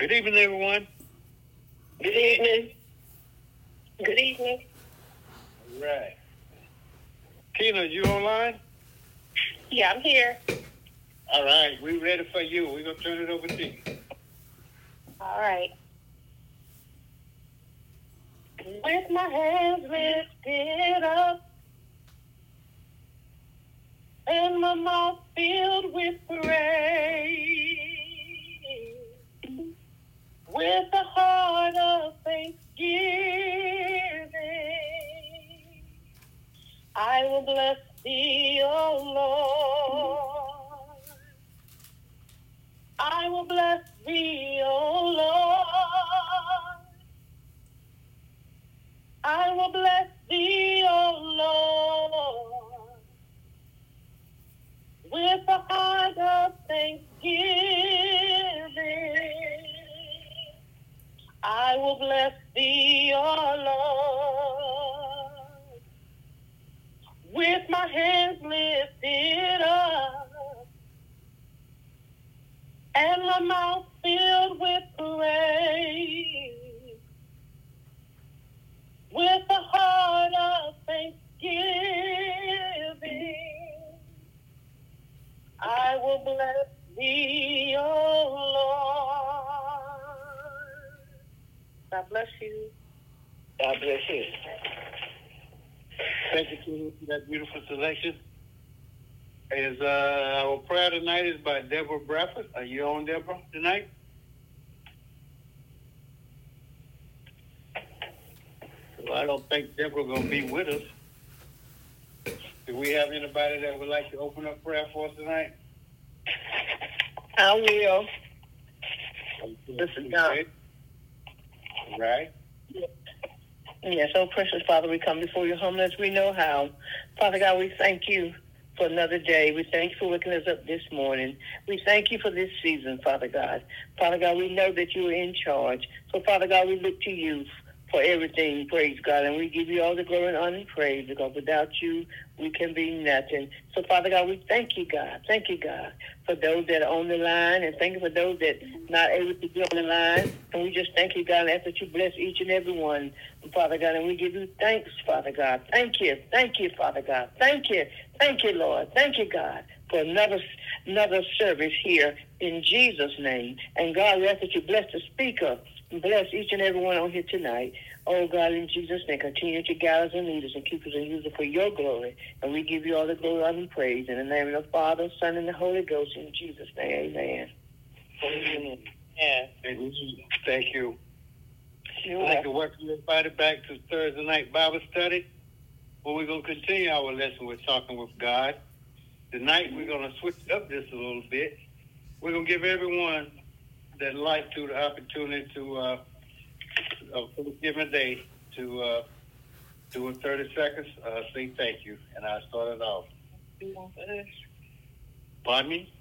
Good evening, everyone. Good evening. Good evening. All right. Tina, you online? Yeah, I'm here. All right. We're ready for you. We're going to turn it over to you. All right. With my hands lifted up and my mouth filled with praise, with a heart of thanksgiving, I will bless thee, O Lord. I will bless thee, O Lord. I will bless thee, O Lord, with a heart of thanksgiving. I will bless thee, O Lord, with my hands lifted up and my mouth filled with praise, with a heart of thanksgiving, I will bless thee, O Lord. God bless you. God bless you. Thank you, Tina, for that beautiful selection. Our prayer tonight is by Deborah Bradford. Are you on, Deborah, tonight? Well, I don't think Deborah going to be with us. Do we have anybody that would like to open up prayer for us tonight? I will. This is God. Right. Yes, oh precious Father, we come before you humble as we know how. Father God, we thank you for another day. We thank you for waking us up this morning. We thank you for this season, Father God. Father God, we know that you are in charge. So, Father God, we look to you for everything, praise God. And we give you all the glory and honor and praise, because without you, we can be nothing. So, Father God, we thank you, God. Thank you, God, for those that are on the line, and thank you for those that are not able to be on the line. And we just thank you, God, and ask that you bless each and every one, Father God. And we give you thanks, Father God. Thank you. Thank you, Father God. Thank you. Thank you, Lord. Thank you, God, for another service here in Jesus' name. And God, we ask that you bless the speaker and bless each and every one on here tonight. Oh, God, in Jesus' name, continue to guide us and lead us and keep us and use us for your glory. And we give you all the glory, honor, and praise. In the name of the Father, Son, and the Holy Ghost, in Jesus' name, amen. Amen. Thank you. I'd like to welcome everybody back to Thursday night Bible study, where we're going to continue our lesson with talking with God. Tonight, we're going to switch it up just a little bit. We're going to give everyone that like to the opportunity to, for the given day, to do in 30 seconds, say thank you. And I'll start it off. Pardon me?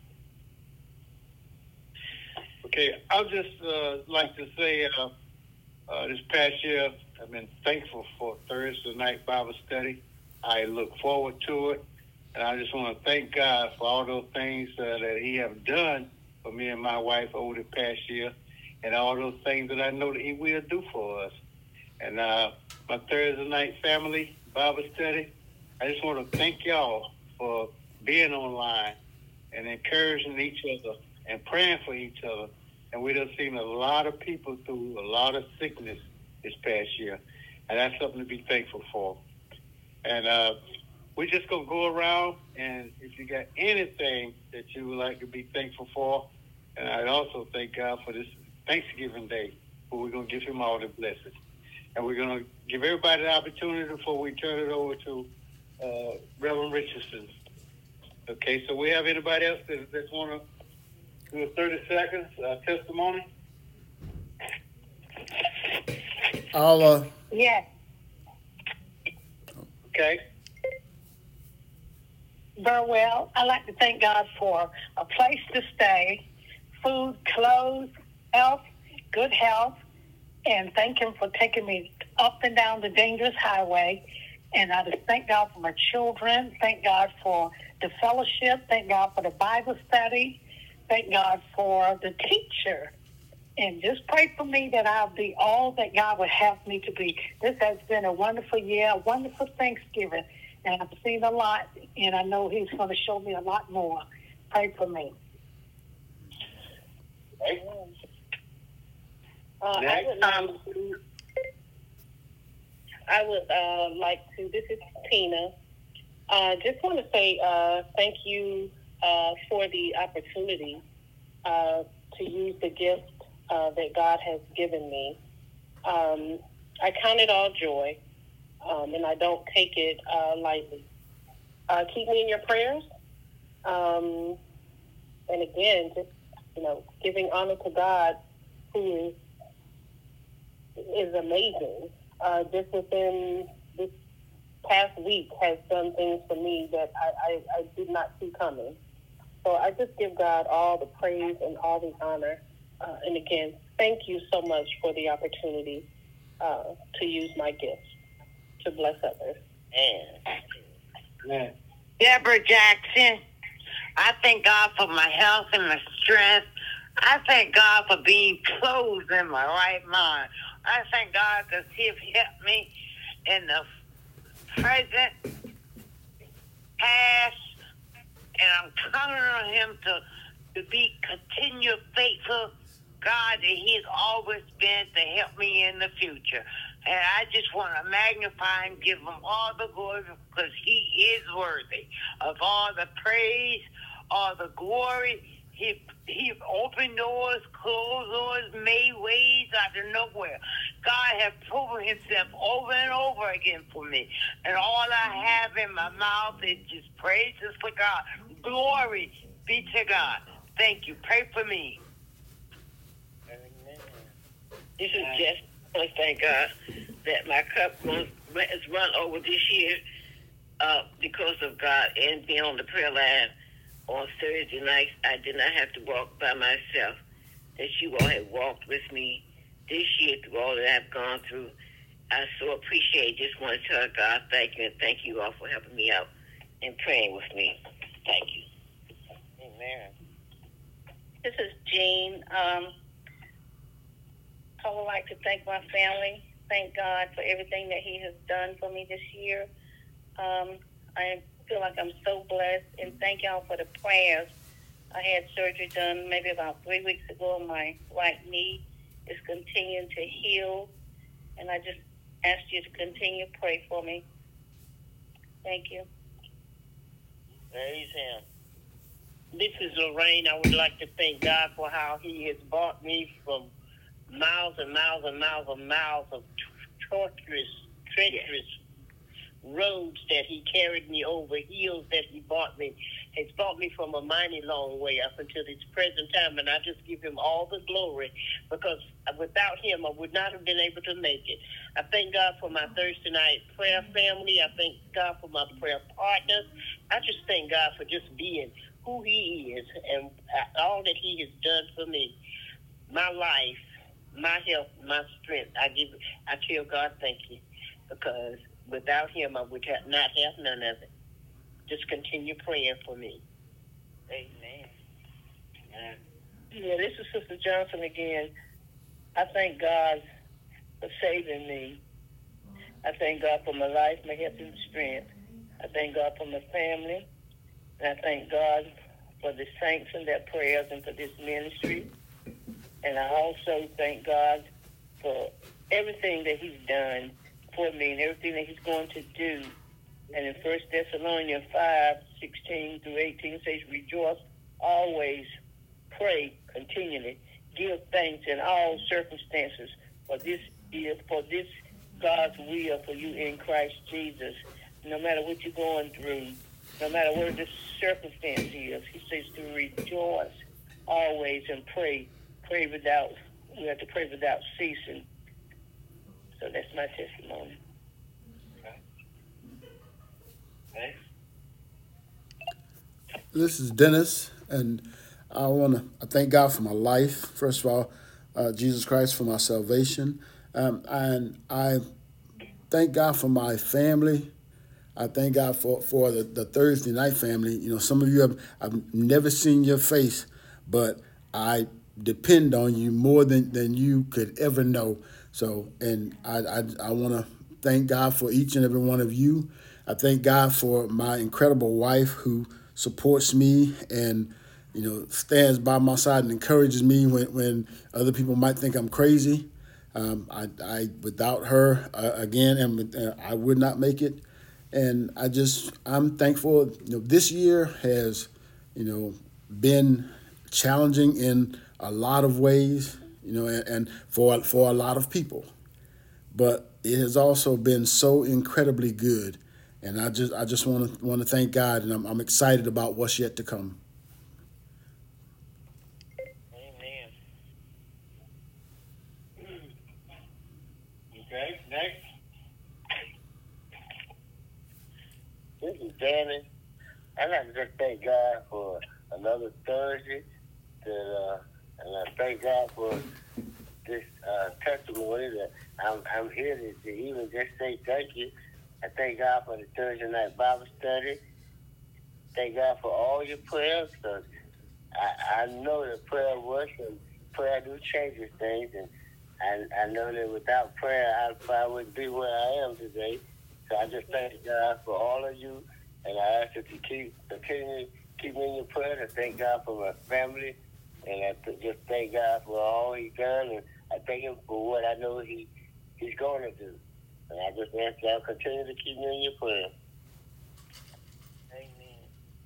Okay, I'd just like to say this past year, I've been thankful for Thursday night Bible study. I look forward to it. And I just want to thank God for all those things that he have done for me and my wife over the past year, and all those things that I know that he will do for us. And my Thursday night family Bible study, I just want to thank y'all for being online and encouraging each other and praying for each other. And we done seen a lot of people through a lot of sickness this past year. And that's something to be thankful for. And we're just going to go around, and if you got anything that you would like to be thankful for, and I also thank God for this Thanksgiving Day, where we're going to give him all the blessings. And we're going to give everybody the opportunity before we turn it over to Reverend Richardson. Okay, so we have anybody else that want to do a 30 seconds testimony? Yes. Okay. Very well. I'd like to thank God for a place to stay, food, clothes, health, good health, and thank him for taking me up and down the dangerous highway. And I just thank God for my children. Thank God for the fellowship. Thank God for the Bible study. Thank God for the teacher And just pray for me that I'll be all that God would have me to be. This has been a wonderful year, a wonderful Thanksgiving. And I've seen a lot, and I know He's going to show me a lot more. Pray for me. I would like to, this is Tina. Just want to say thank you for the opportunity to use the gift that God has given me. I count it all joy, and I don't take it lightly. Keep me in your prayers. And again, just, giving honor to God, who is amazing. Just within this past week has done things for me that I did not see coming. So I just give God all the praise and all the honor. And again, thank you so much for the opportunity to use my gifts to bless others. Amen. Deborah Jackson, I thank God for my health and my strength. I thank God for being clothed in my right mind. I thank God because He has helped me in the present, past, and I'm counting on Him to be continued faithful God that He has always been to help me in the future. And I just want to magnify and give Him all the glory because He is worthy of all the praise, all the glory. He opened doors, closed doors, made ways out of nowhere. God has proven Himself over and over again for me. And all I have in my mouth is just praises for God. Glory be to God. Thank you. Pray for me. This is Jess. I thank God that my cup has run over this year because of God and being on the prayer line on Thursday nights. I did not have to walk by myself. That you all have walked with me this year through all that I've gone through. I so appreciate it. Just want to tell God thank you, and thank you all for helping me out and praying with me. Thank you. Amen. This is Jean. I would like to thank my family. Thank God for everything that He has done for me this year. I feel like I'm so blessed, and thank y'all for the prayers. I had surgery done maybe about 3 weeks ago. My right knee is continuing to heal, and I just ask you to continue to pray for me. Thank you. Praise Him. This is Lorraine. I would like to thank God for how He has brought me from miles and miles and miles and miles of treacherous roads that He carried me over, hills that He brought me. He's brought me from a mighty long way up until this present time, and I just give Him all the glory because without Him, I would not have been able to make it. I thank God for my Thursday night prayer family. I thank God for my prayer partners. I just thank God for just being who He is and all that He has done for me. My life, my health, my strength. I tell God thank you because without Him, I would not have none of it. Just continue praying for me. Amen. Yeah, this is Sister Johnson again. I thank God for saving me. I thank God for my life, my health, and strength. I thank God for my family. And I thank God for the saints and their prayers and for this ministry. And I also thank God for everything that He's done for me and everything that He's going to do. And in 1 Thessalonians 5:16 through 18 says, rejoice always, pray continually, give thanks in all circumstances, for this God's will for you in Christ Jesus. No matter what you're going through, no matter what the circumstance is, He says to rejoice always and pray. We have to pray without ceasing. So that's my testimony. Okay. This is Dennis, and I thank God for my life. First of all, Jesus Christ for my salvation, and I thank God for my family. I thank God for the Thursday night family. You know, some of you I've never seen your face, but I depend on you more than you could ever know. So, and I want to thank God for each and every one of you. I thank God for my incredible wife who supports me and stands by my side and encourages me when other people might think I'm crazy. I without her I would not make it, and I'm thankful. This year has been challenging in a lot of ways, and for a lot of people, but it has also been so incredibly good, and I just want to thank God, and I'm excited about what's yet to come. Amen. Okay, next. This is Danny. I'd like to just thank God for another Thursday, and I thank God for this testimony that I'm here to even just say thank you. I thank God for the Thursday night Bible study. Thank God for all your prayers, because I know that prayer works and prayer do changes things, and I know that without prayer I probably wouldn't be where I am today. So I just thank God for all of you, and I ask that you continue to keep me in your prayers. I thank God for my family, and I just thank God for all He's done, and I thank Him for what I know He's going to do. And I just ask y'all continue to keep me in your prayers. Amen.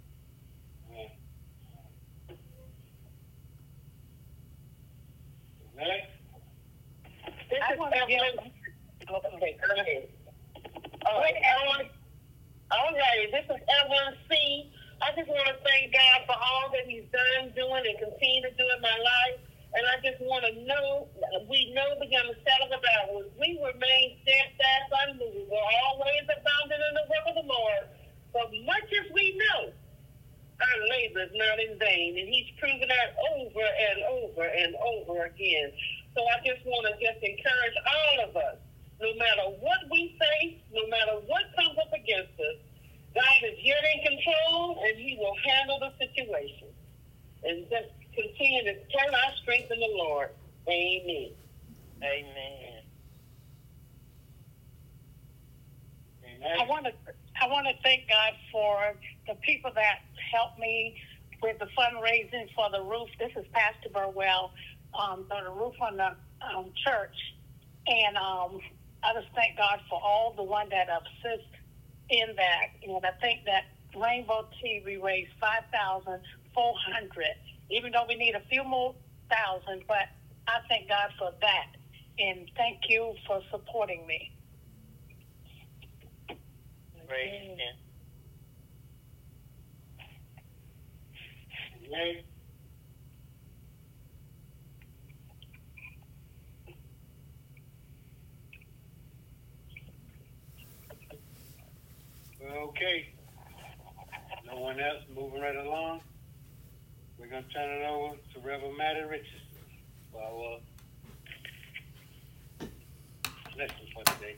Next. This I is want to Evelyn. Okay, go ahead. All right, this is Evelyn C. I just want to thank God for all that He's done, doing, and continue to do in my life. And I just want to know, we know beyond the shadow of a doubt, we remain steadfast, unmovable, always abounding in the work of the Lord. For much as we know, our labor is not in vain, and He's proven that over and over and over again. So I just want to encourage all of us, no matter what we face, no matter what comes up against us, God is yet in control, and He will handle the situation. And just continue to turn our strength in the Lord. Amen. Amen. I want to thank God for the people that helped me with the fundraising for the roof. This is Pastor Burwell, the roof on the church, and I just thank God for all the one that assist in that. And I think that Rainbow TV raised $5,400. Even though we need a few more thousand, but I thank God for that, and thank you for supporting me. Praise Him. Next. Okay. No one else, moving right along. We're going to turn it over to Reverend Maddie Richardson for our lesson for today.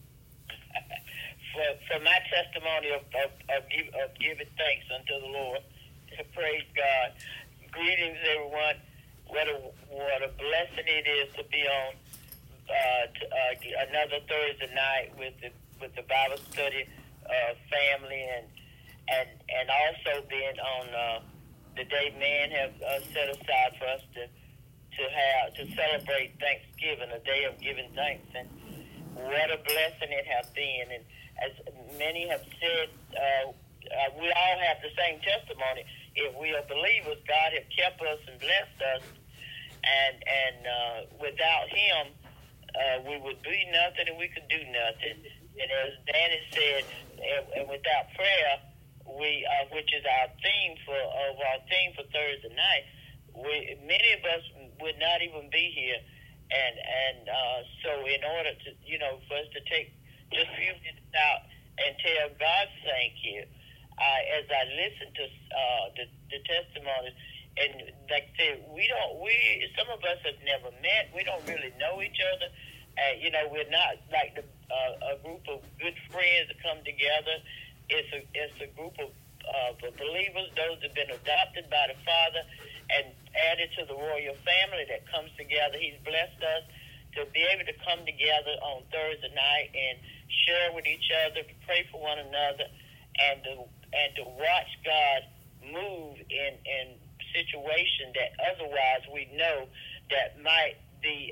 For my testimony of giving thanks unto the Lord, praise God. Greetings, everyone. What a blessing it is to be on another Thursday night with the Bible study family, and also being on the day man have set aside for us to celebrate Thanksgiving, a day of giving thanks, and what a blessing it has been. And as many have said, we all have the same testimony. If we are believers, God has kept us and blessed us, and without Him, we would be nothing and we could do nothing. And as Danny said, and without prayer, which is our theme for Thursday night, many of us would not even be here. And so in order to, for us to take just a few minutes out and tell God thank you, as I listen to the testimonies, and like I said, some of us have never met. We don't really know each other. We're not like a group of good friends that come together. It's a group of believers, those that have been adopted by the Father and added to the royal family that comes together. He's blessed us to be able to come together on Thursday night and share with each other, to pray for one another, and to watch God move in situations that otherwise we know that might be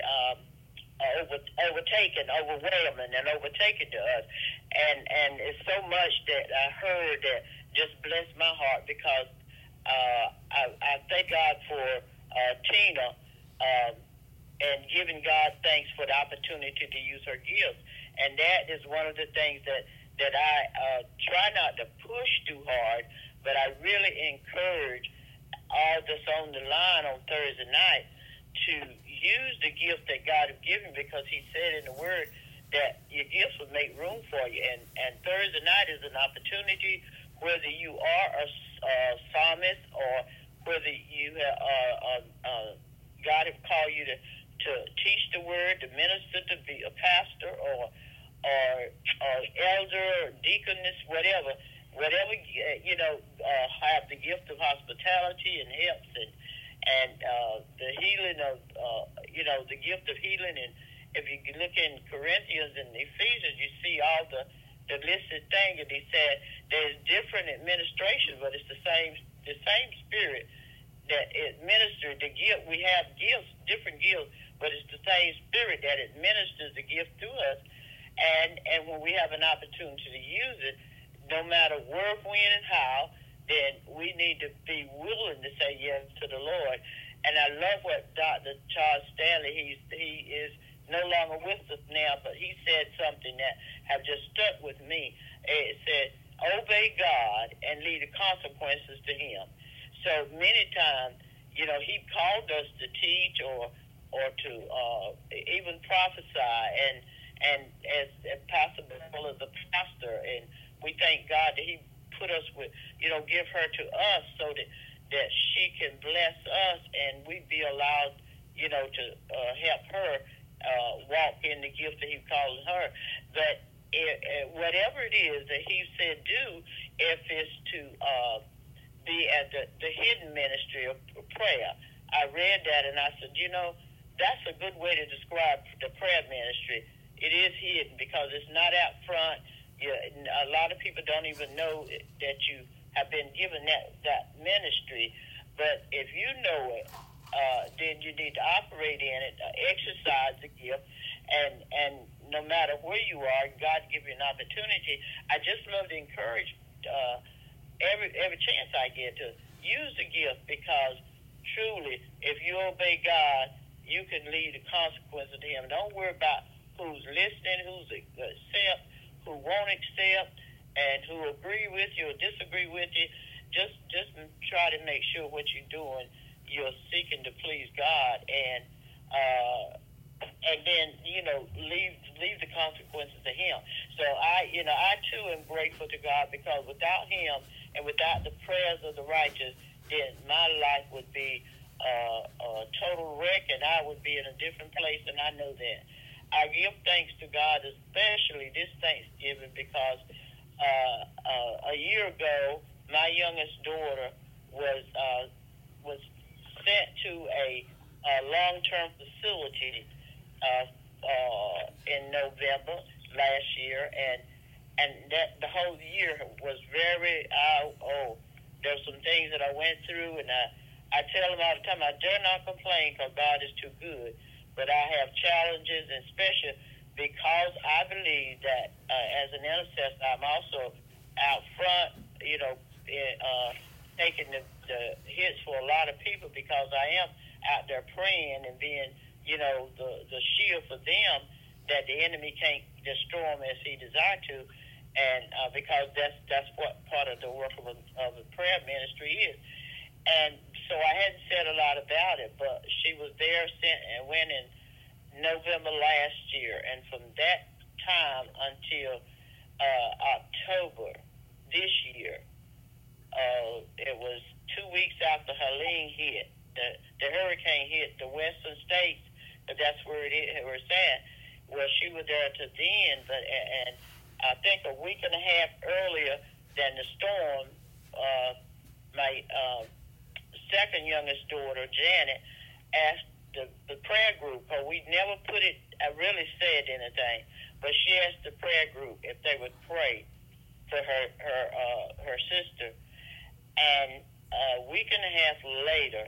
overwhelming and overtaken to us. And it's so much that I heard that just blessed my heart, because I thank God for Tina and giving God thanks for the opportunity to use her gifts. And that is one of the things that I try not to push too hard, but I really encourage all that's on the line on Thursday night to use the gift that God has given, because he said in the Word that your gifts will make room for you. And Thursday night is an opportunity, whether you are a psalmist or whether you God have called you to teach the Word, to minister, to be a pastor or elder or deaconess, whatever, have the gift of hospitality and helps and the healing of, the gift of healing. And if you look in Corinthians and Ephesians, you see all the listed thing, and he said there's different administrations, but it's the same Spirit that administers the gift. We have gifts, different gifts, but it's the same Spirit that administers the gift to us. And when we have an opportunity to use it, no matter where, when, and how, then we need to be willing to say yes to the Lord. And I love what Dr. Charles Stanley, he is no longer with us now, but he said something that have just stuck with me. It said, obey God and leave the consequences to him. So many times, he called us to teach or to even prophesy, and as Pastor Bill is a pastor, and we thank God that he put us with, give her to us so that she can bless us, and we be allowed, to help her walk in the gift that he's calling her. But whatever it is that he said do, if it's to be at the hidden ministry of prayer. I read that and I said, that's a good way to describe the prayer ministry. It is hidden because it's not out front. A lot of people don't even know that you have been given that ministry. But if you know it, then you need to operate in it, exercise the gift, and no matter where you are, God give you an opportunity. I just love to encourage every chance I get to use the gift, because truly, if you obey God, you can lead the consequences to him. Don't worry about who's listening, who's accept, who won't accept, and who agree with you or disagree with you. Just try to make sure what you're doing, you're seeking to please God, and then leave the consequences to him. So I too am grateful to God, because without him and without the prayers of the righteous, then my life would be a total wreck, and I would be in a different place, and I know that. I give thanks to God, especially this Thanksgiving, because a year ago, my youngest daughter was sent to a long-term facility in November last year, and that the whole year was very there's some things that I went through, and I tell them all the time, I dare not complain, because God is too good. But I have challenges, and especially because I believe that as an intercessor, I'm also out front, taking the hits for a lot of people, because I am out there praying and being, the shield for them, that the enemy can't destroy them as he desired to, and because that's what part of the work of the prayer ministry is. And so I hadn't said a lot about it, but she was there and went in November last year, and from that time until October this year, it was 2 weeks after Helene hit. The hurricane hit the western states, but that's where it's at. Well, she was there to then, and I think a week and a half earlier than the storm my second youngest daughter, Janet, asked the prayer group, or we never put it, I really said anything, but she asked the prayer group if they would pray for her sister. And a week and a half later,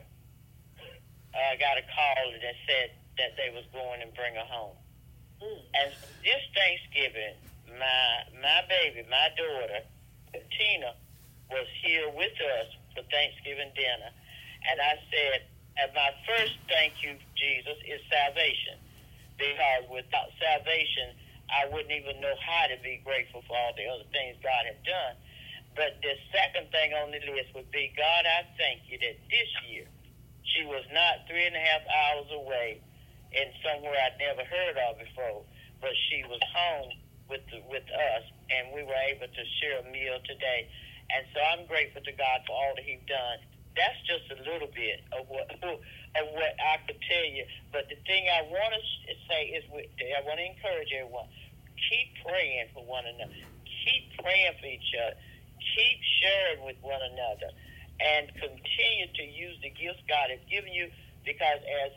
I got a call that said that they was going and bring her home. And this Thanksgiving, my baby, my daughter, Tina, was here with us for Thanksgiving dinner. And I said, and my first thank you, Jesus, is salvation. Because without salvation, I wouldn't even know how to be grateful for all the other things God had done. But the second thing on the list would be, God, I thank you that this year she was not 3.5 hours away in somewhere I'd never heard of before, but she was home with us, and we were able to share a meal today. And so I'm grateful to God for all that He's done. That's just a little bit of what I could tell you. But the thing I want to say is, I want to encourage everyone, keep praying for one another. Keep praying for each other. Keep sharing with one another. And continue to use the gifts God has given you, because as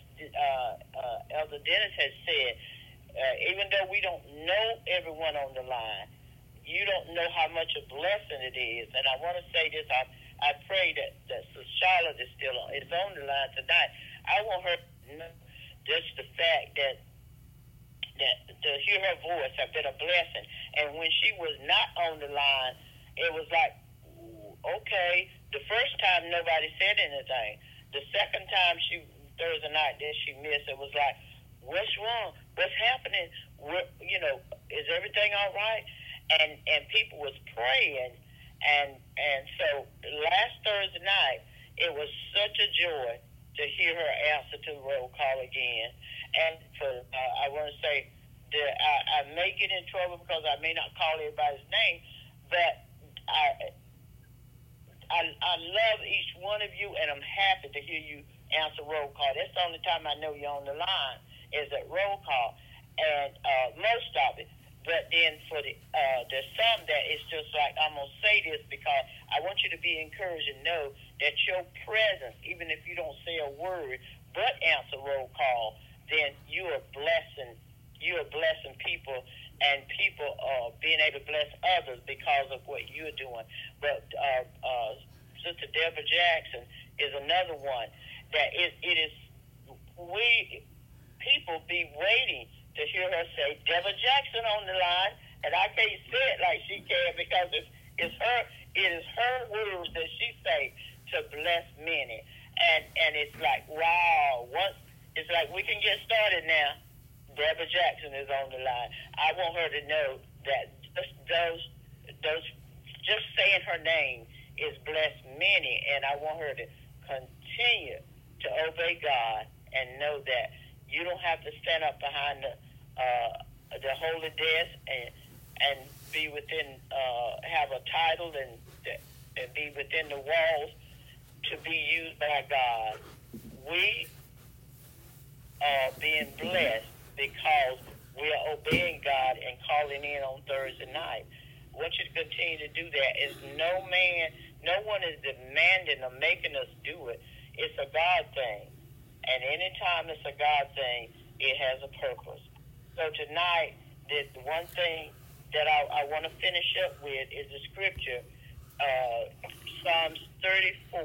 Elder Dennis has said, even though we don't know everyone on the line, you don't know how much a blessing it is. And I want to say this, I pray that Charlotte is on the line tonight. I want her to know just the fact that to hear her voice has been a blessing. And when she was not on the line, it was like, okay. The first time nobody said anything. The second time Thursday night that she missed, it was like, what's wrong? What's happening? Is everything all right? And people was praying. And so last Thursday night, it was such a joy to hear her answer to the roll call again. And I want to say that I may get in trouble because I may not call everybody's name, but I love each one of you, and I'm happy to hear you answer roll call. That's the only time I know you're on the line is at roll call, and most of it. But then for there's some that it's just like, I'm going to say this because I want you to be encouraged and know that your presence, even if you don't say a word, but answer roll call, then you're blessing people, and people are being able to bless others because of what you're doing. But Sister Deborah Jackson is another one that people be waiting to hear her say Deborah Jackson on the line, and I can't say it like she can because it is her words that she say to bless many, and it's like, wow, it's like we can get started now. Deborah Jackson is on the line. I want her to know that those just saying her name is blessed many, and I want her to continue to obey God and know that you don't have to stand up behind the holy desk and be within have a title and be within the walls to be used by God. We are being blessed because we are obeying God and calling in on Thursday night. I want you to continue to do that. No one is demanding or making us do it. It's a God thing. And anytime it's a God thing, it has a purpose. So tonight, the one thing that I want to finish up with is the scripture, Psalms 34,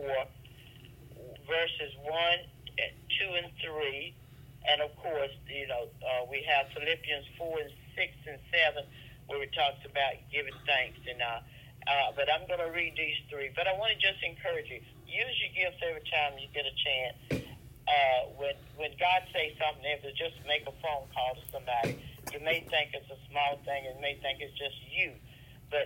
verses 1, 2, and 3. And, of course, we have Philippians 4 and 6 and 7, where it talks about giving thanks. But I'm going to read these three. But I want to just encourage you, use your gifts every time you get a chance. When God says something, if it's just make a phone call to somebody, you may think it's a small thing, and may think it's just you, but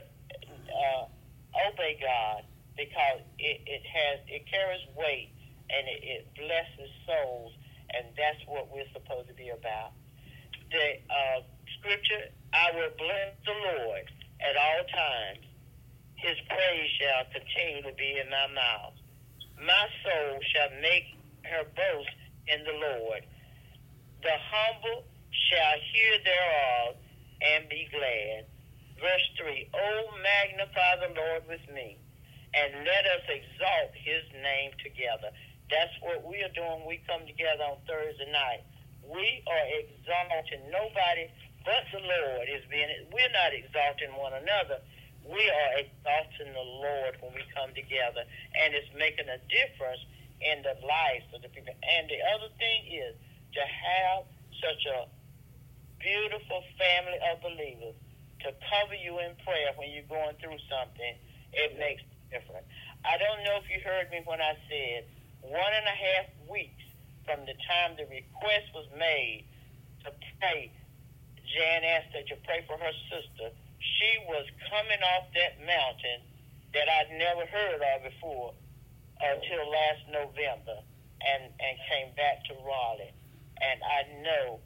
obey God, because it carries weight, and it blesses souls, and that's what we're supposed to be about. The scripture, I will bless the Lord at all times. His praise shall continually be in my mouth. My soul shall make her boast in the Lord. The humble shall hear thereof and be glad. Verse 3, Oh, magnify the Lord with me, and let us exalt his name together. That's what we are doing when we come together on Thursday night. We are exalting nobody but the Lord. We're not exalting one another. We are exalting the Lord when we come together, and it's making a difference in the lives of the people. And the other thing is to have such a beautiful family of believers to cover you in prayer when you're going through something. It makes a difference. I don't know if you heard me when I said 1.5 weeks from the time the request was made to pray. Jan asked her to pray for her sister. She was coming off that mountain that I'd never heard of before until last November, and came back to Raleigh. And I know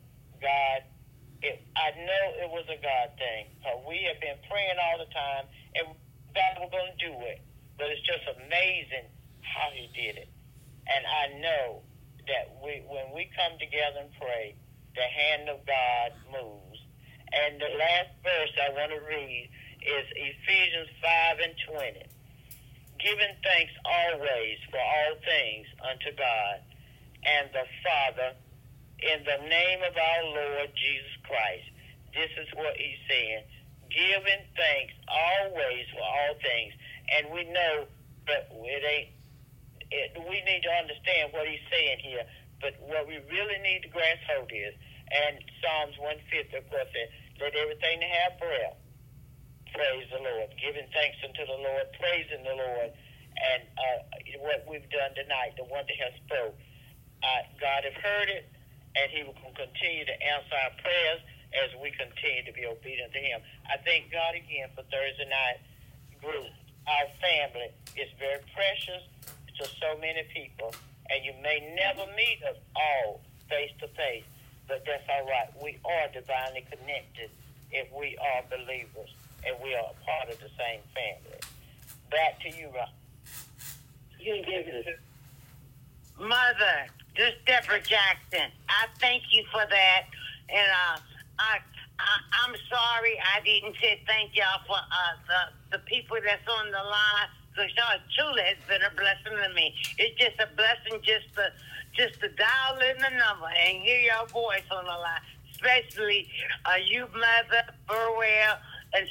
I know it was a God thing. We have been praying all the time, and God was going to do it. But it's just amazing how he did it. And I know that when we come together and pray, the hand of God moves. And the last verse I want to read is Ephesians 5:20. Giving thanks always for all things unto God and the Father in the name of our Lord Jesus Christ. This is what he's saying. Giving thanks always for all things. And we know that we need to understand what he's saying here. But what we really need to grasp hold is, and Psalms 150, of course, says, let everything that have breath praise the Lord. Giving thanks unto the Lord, praising the Lord. And what we've done tonight, the one that has spoke, God has heard it, and he will continue to answer our prayers as we continue to be obedient to him. I thank God again for Thursday night group. Our family is very precious to so many people, and you may never meet us all face to face, but that's all right. We are divinely connected if we are believers, and we are a part of the same family. Back to you, Rob. You can give it. Mother, this Deborah Jackson, I thank you for that, and I'm sorry I didn't say thank y'all for the people that's on the line, because y'all truly has been a blessing to me. It's just a blessing just to dial in the number and hear your voice on the line, especially you, Mother, Burwell, and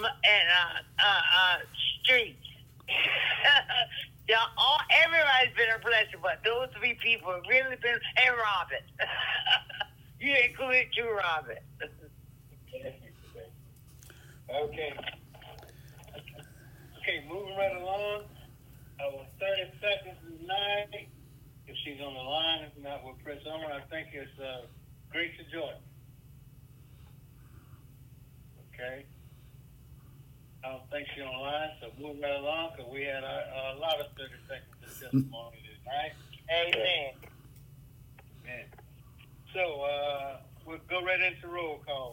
Street. Everybody's been a blessing, but those 3 people have really been, and Robin. You included you, Robin. Okay, moving right along. 30 seconds is 9. If she's on the line, if not, we'll press on. I think it's Grace Joy. Okay. I don't think she's on the line, so move right along, because we had a lot of 30 seconds of testimony tonight. Amen. Amen. So, we'll go right into roll call.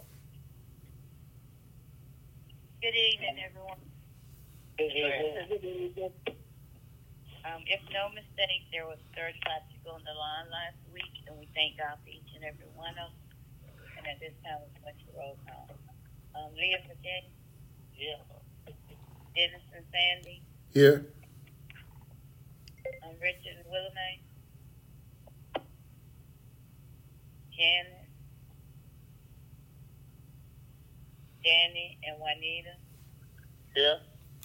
Good evening, everyone. Good evening. If no mistake, there was 35 people on the line last week, and we thank God for each and every one of them. And at this time, we're going to roll call. Leah Virginia. Yeah. Dennison Sandy. Here. Richard and Willamette. Janet. Danny and Juanita. Yeah.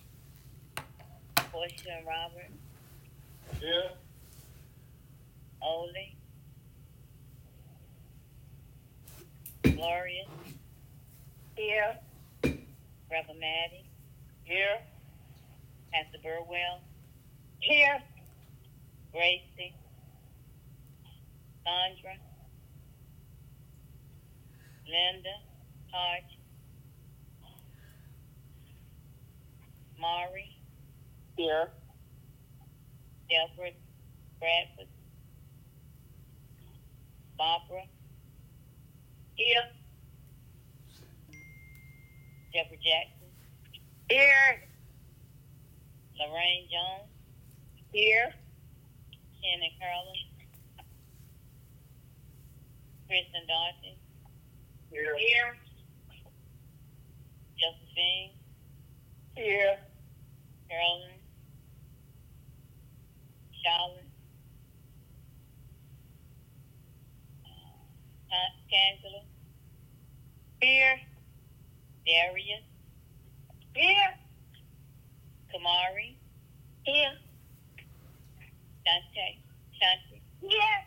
Portia and Robert. Yeah. Ole. Gloria. Here. Brother Maddie. Here. Pastor Burwell. Here. Gracie. Sandra. Linda. Hodge. Mari. Here. Deborah Bradford. Barbara. Here. Deborah Jackson. Here. Lorraine Jones. Here. Shannon Carlin. Kristen Darcy. Here. Josephine. Here. Carolyn. Tangela. Here. Darius. Here. Kamari. Here. Shanti. Here.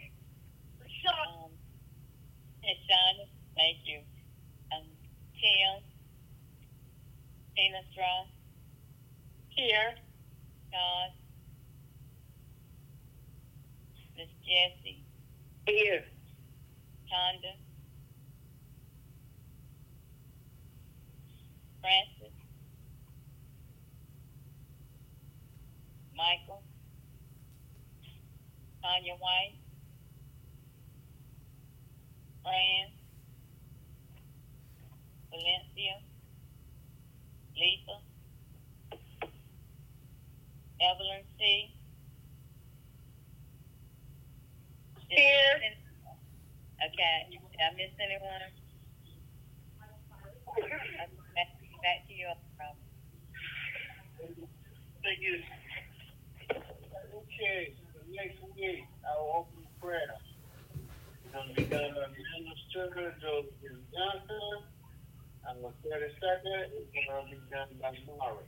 And Shauna. Thank you. Tim. Tina Strong. Here. Todd. Miss Jessie. Here. Tonda. Francis. Michael. Tanya White. Fran. Valencia. Lisa. Evelyn C. Here. Okay. Did I miss anyone? Back to you. Thank you. Okay, so next week, our open prayer. Going to be done by Minister Joseph Johnson. On the 32nd, it's going to be done by Mari.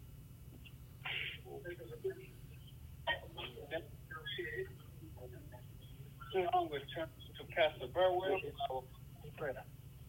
Soon we'll turn to Pastor Burwell for our prayer.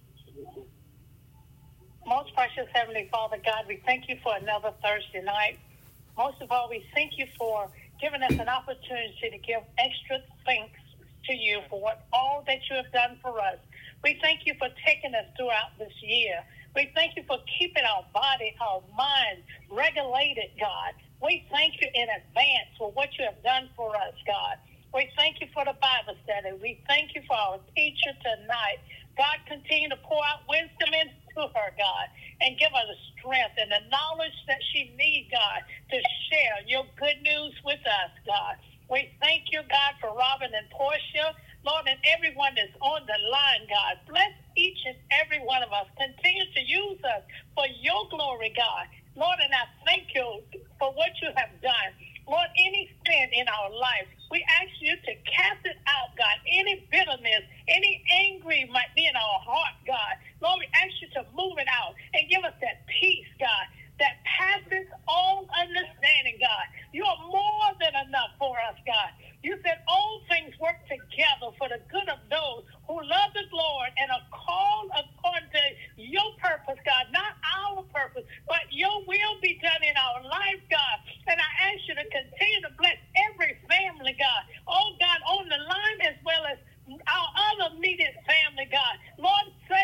Most precious Heavenly Father, God, we thank you for another Thursday night. Most of all, we thank you for giving us an opportunity to give extra thanks to you for all that you have done for us. We thank you for taking us throughout this year. We thank you for keeping our body, our mind regulated, God. We thank you in advance for what you have done for us, God. We thank you for the Bible study. We thank you for our teacher tonight. God, continue to pour out wisdom into her, God, and give her the strength and the knowledge that she needs, God, to share your good news with us, God. We thank you, God, for Robin and Portia, Lord, and everyone that's on the line, God. Bless each and every one of us. Continue to use us for your glory, God. Lord, and I thank you for what you have done. Lord, any sin in our life, we ask you to cast it out, God. Any bitterness, any angry might be in our heart, God. Lord, we ask you to move it out and give us that peace, God, that passes all understanding, God. You are more than enough for us, God. You said all things work together for the good of those who love the Lord and are called according to your purpose, God. Not our purpose, but your will be done in our life, God. And I ask you to continue to bless every family, God. Oh, God, on the line as well as our other immediate family, God. Lord, save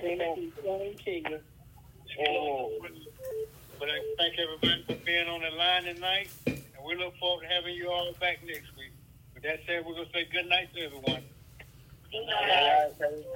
Amen. Thank you. But I thank everybody for being on the line tonight, and we look forward to having you all back next week. With that said, we're going to say good night to everyone. Good night.